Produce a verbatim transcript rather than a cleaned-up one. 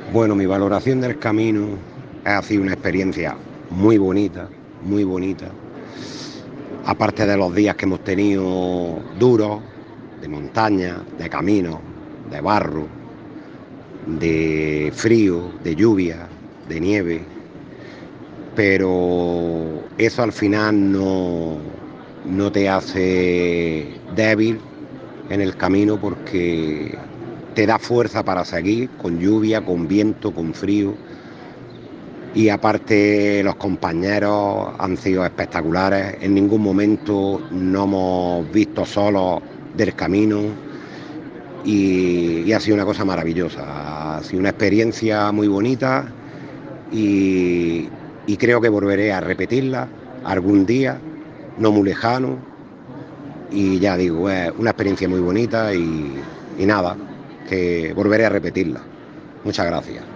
Bueno, mi valoración del camino ha sido una experiencia muy bonita, muy bonita. Aparte de los días que hemos tenido duros, de montaña, de camino, de barro, de frío, de lluvia, de nieve, pero eso al final no, no te hace débil en el camino porque te da fuerza para seguir con lluvia, con viento, con frío. Y aparte los compañeros han sido espectaculares, en ningún momento nos hemos visto solos del camino y, y ha sido una cosa maravillosa, ha sido una experiencia muy bonita y, y creo que volveré a repetirla algún día, no muy lejano, y ya digo, es una experiencia muy bonita y, y nada, que volveré a repetirla. Muchas gracias.